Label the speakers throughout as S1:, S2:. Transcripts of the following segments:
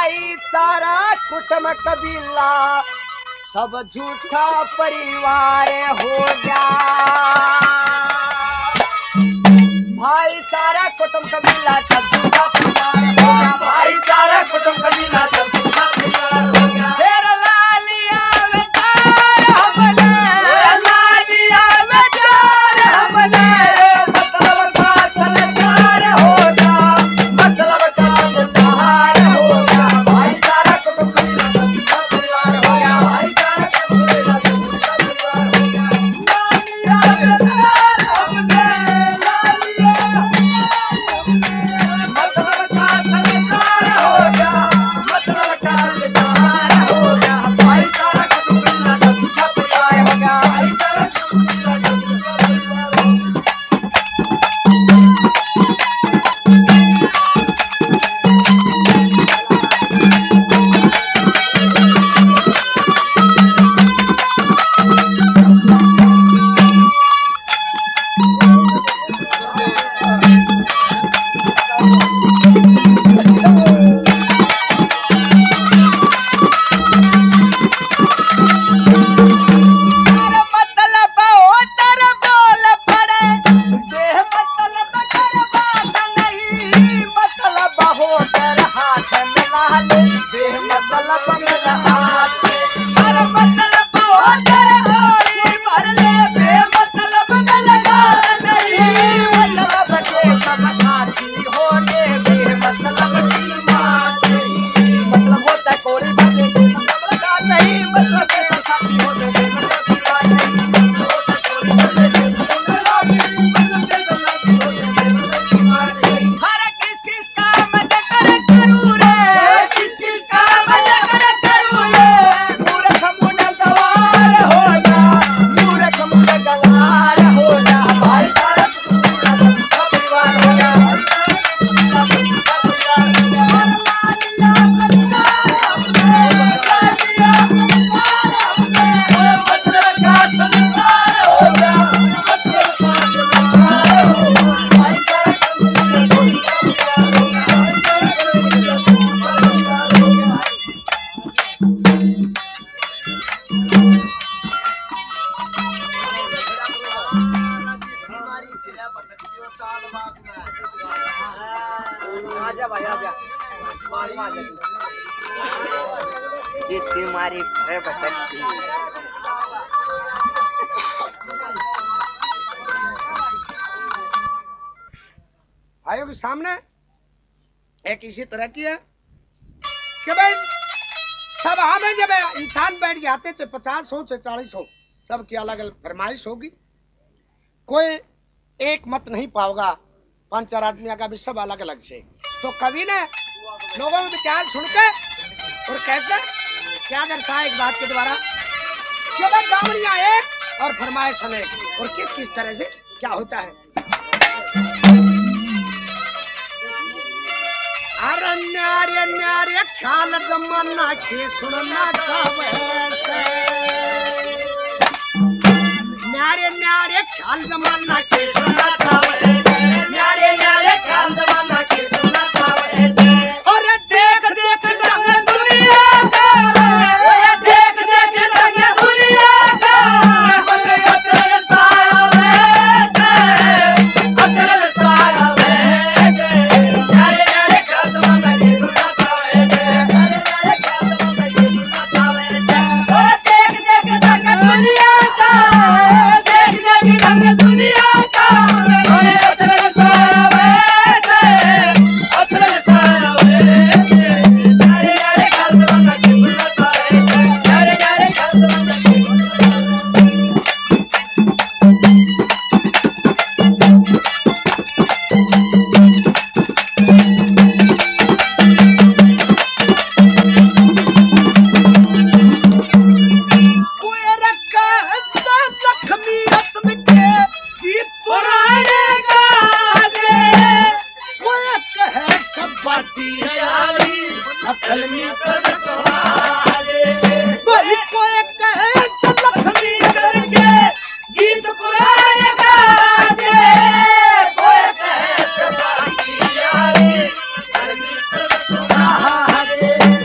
S1: भाईचारा कुटुंब कबीला सब झूठा परिवार हो गया। भाईचारा कुटुंब कबीला सब झूठा परिवार हो गया। भाईचारा कुटुंब कबीला सब झूठा परिवार हो गया। फिर लालिया बेचार हमने, लालिया बेचार हमने मतलब का संसार हो गया, मतलब का संसार हो गया। भाईचारा कुटुंब कबीला सब झूठा परिवार हो गया। भाईचारा कुटुंब कबीला सब झूठा परिवार हो गया। लालिया बेचार हमने, मतलब का संसार हो गया, मतलब का संसार हो गया। भाईचारा कुटुंब कबीला सब झूठा परिवार हो गया। भाईचारा कुटुंब कबीला सब झूठा परिवार हो गया। मतलब होतर बोल पड़े देह मतलब कर बात नहीं, मतलब होतर हाथ मिला ले देह मतलब मिला हाथ। अरे मतलब होतर होली भर ले देह मतलब मिला नहीं, मतलब के सब साथी हो गए देह मतलब की बात नहीं। मतलब होता है कोरी भर ले देह मतलब लगा नहीं, मतलब के सब साथी हो गए देह मतलब की बात नहीं। मतलब होता है कोरी भर ले देह मतलब लगा नहीं, मतलब के सब साथी हो गए देह मतलब की बात नहीं। हर किस किस का मजा करे करूँ रे, किस किस का मजा करे करूँ रे। मूर्ख मुंडा गवार हो जा, मूर्ख मुंडा गवार हो जा। भाईचारा कुटुंब कबीला सब झूठा परिवार हो गया। भाईचारा कुटुंब कबीला सब झूठा परिवार हो गया। मतलब का संसार हो गया, मतलब का संसार हो गया। भाईचारा कुटुंब कबीला सब झूठा परिवार हो गया। भाईचारा कुटुंब कबीला सब झूठा परिवार हो गया। जिसकी मारी फिर भटकती। भाइयों के सामने एक इसी तरह की है कि भाई सभा में जब इंसान बैठ जाते थे 50 हो चाहे 40 हो, सबकी अलग अलग फरमाइश होगी, कोई एक मत नहीं पाओगा, 5-4 आदमी का भी सब अलग अलग से। तो कवि ने लोगों के विचार सुन के और कैसे क्या दर्शाया एक बात के द्वारा कि भाई गावड़ियां एक और फरमाइश अनेक, और किस किस तरह से क्या होता है। अरे न्यारे न्यारे ख्याल जमाना के सुनना चाहे से, न्यारे न्यारे ख्याल जमाना के सुनना चाहे से, न्यारे न्यारे ख्याल जमाना के सुनना चाहे से। और देख देख ढंग दुनिया का, देख देख ढंग दुनिया का, अतर साया वैसे, अतर साया वैसे। न्यारे न्यारे ख्याल जमाना के सुनना चाहे से, न्यारे न्यारे ख्याल जमाना के सुनना चाहे से। और देख देख ढंग दुनिया का, देख देख ढंग दुनिया का, अरे अतर साया वैसे, अतर साया वैसे। न्यारे न्यारे ख्याल जमाना के सुनना चाहे से, न्यारे न्यारे ख्याल जमाना के सुनना चाहे से। कोई रखा हंसा लक्ष्मी रत्न के गीत पुराने गाजे, कोई कहे सब बाती यारी अकल में कर सवाले। कोई कहे सब लक्ष्मी रत्न के गीत पुराने गाजे, कोई कहे सब बाती यारी अकल में कर सवाले।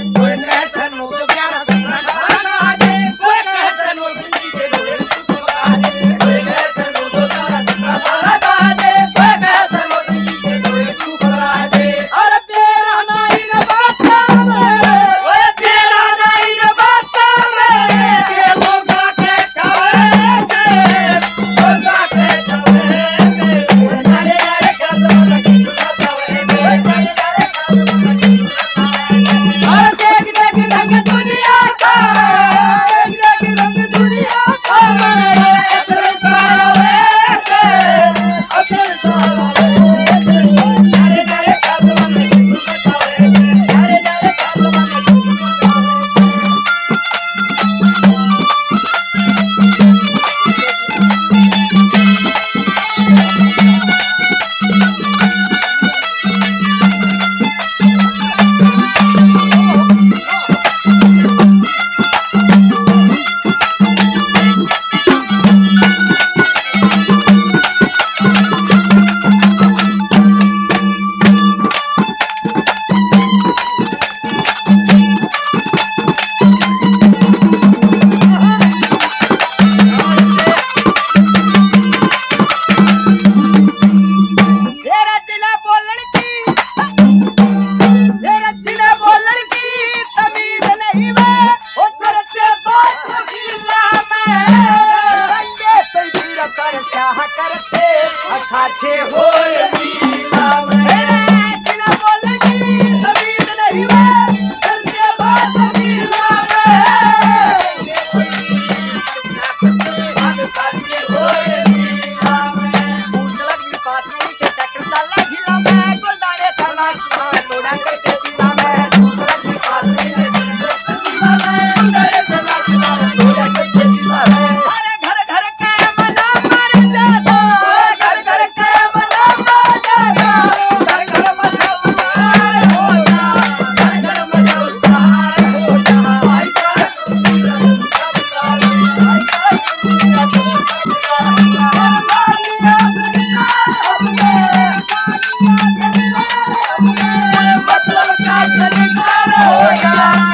S1: के होए मीला में जिना बोलगी समीर नहीं वे चलते बात मीला में के होए मीला में उजलक भी पास में ही के ट्रैक्टर चलना झीला में गुलदारे थमा की तोड़ा करके पीला में उजलक भी पास में ही के झीला में गुलदारे थमा की तोड़ा करके पीला में अरे घर घर के मना मर जाता घर घर के मना मर जाता घर घर मसौदार होता घर घर मसौदार होता आई मतलब का सरकार होगा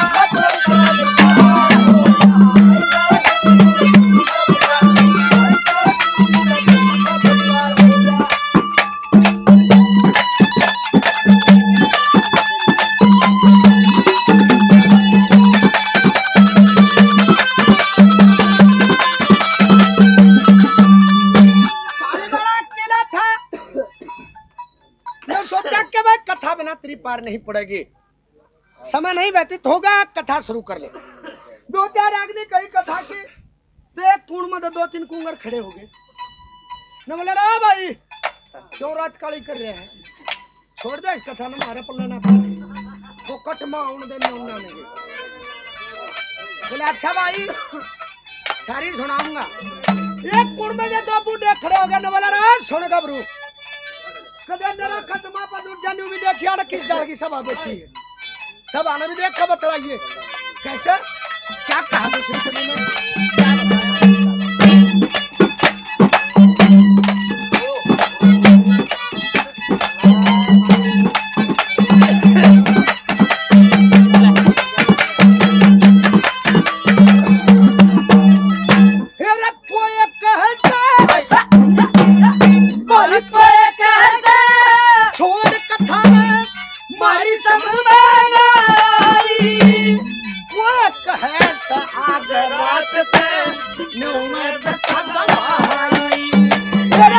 S1: सोचा कि भाई कथा बिना तेरी पार नहीं पड़ेगी समय नहीं व्यतीत होगा कथा शुरू कर ले दो चार आदमी कही कथा की तो एक कुंड में दो तीन कुंगर खड़े हो गए न बोले रा भाई क्यों रात काली कर रहे हैं छोड़ दे इस कथा ने मारे पल्ले ना पड़े वो कट मां उन देने उन्ना नहीं बोले अच्छा भाई थारी सुनाऊंगा एक कुंड में दो बूढ़े खड़े हो गए न बोला रा सुन गबरू कदे नरा खत्मा पर उठ जाने भी देखिए ना किस डाल की सभा बैठी है सब आने भी देख कर बतलाइए कैसे क्या कहा दूसरी कभी में क्या आज रात से न्यू में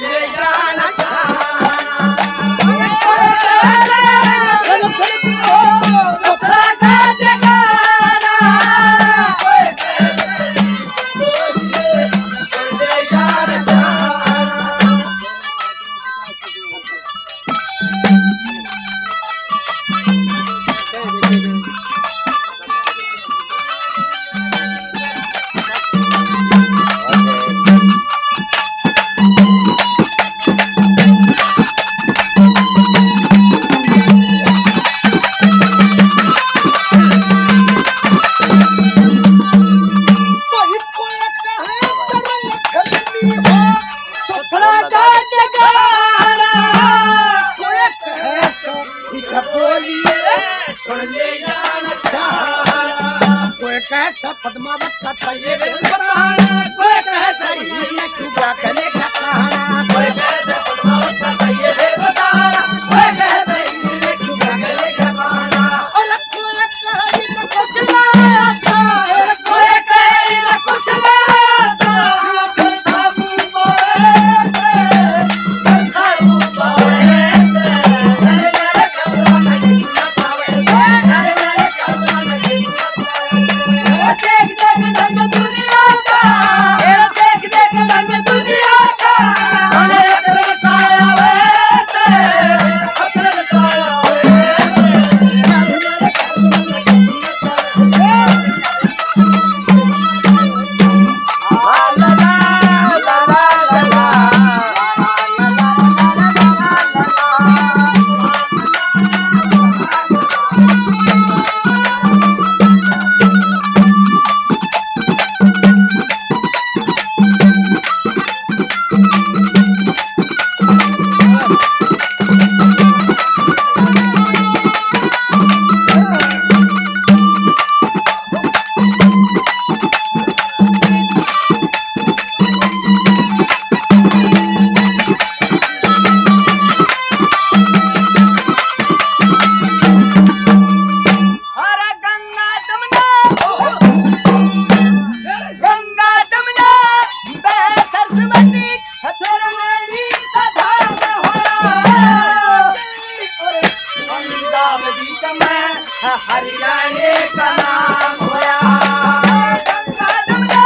S1: पद्मावत का तले बताना कोई कह सही ने क्यों गले का कहना कोई कह पद्मावत का तले बताना कोई कह सही ने क्यों गले का कहना और कोई कह न कुछ ना आता और कोई कह न कुछ ना आता काबू पाए काबू पाए मेरे कब्र नहीं ना पावे मेरे कब्र नहीं देख देख ढंग दुनिया का देख देख ढंग दुनिया का अतर साया वैसे अतर साया हरियाणे का नाम होया गंगा जमुना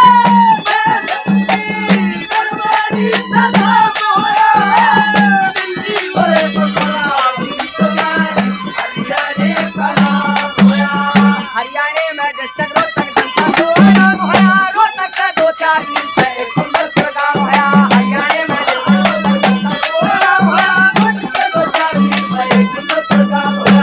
S1: सरस्वती सदा होया दिल्ली और बंगाल बीच में हरियाणे का नाम होया हरियाणे में डिस्ट्रिक्ट रोहतक जनता को नाम होया रोहतक का 2-4 मील पे एक सुंदर गांव होया हरियाणे में डिस्ट्रिक्ट जनता को नाम होया रोहतक का 2-4 मील पे एक सुंदर गांव होया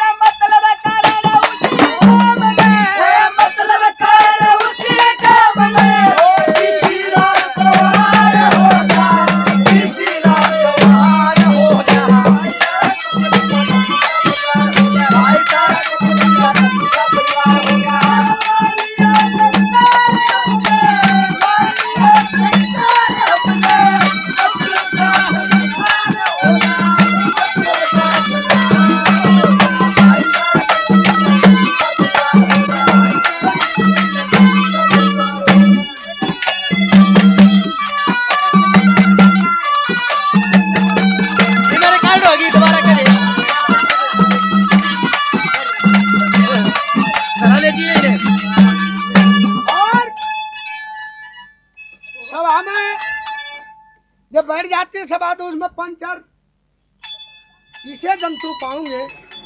S1: सभा में जब बैठ जाती है सभा तो उसमें 5-4 इसे जंतु पाऊंगे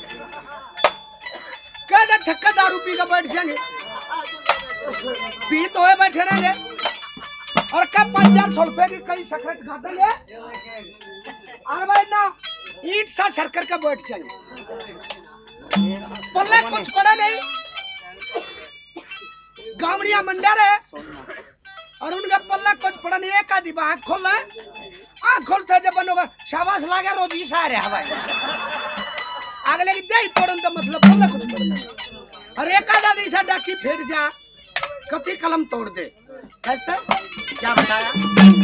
S1: क्या छक्का दारू पी कर बैठ जाएंगे पी तो है बैठे रहेंगे और कब 5,000 रुपए की कई सकरट खा देंगे और भाई ना ईट सा सरकर का बैठ जाएंगे पल्ले कुछ पड़ा नहीं गावड़िया मंडर है और उनका पल्ला कुछ पड़ा नहीं एक आधी आँख खोल आँख खोलते जब बनोगा शाबाश लागे रोज ही सारे हवाई अगले की दे तोड़न तो मतलब पल्ला कुछ पड़ना और एक आधा ऐसा डाकी फिर जा कति कलम तोड़ दे कैसे क्या बताया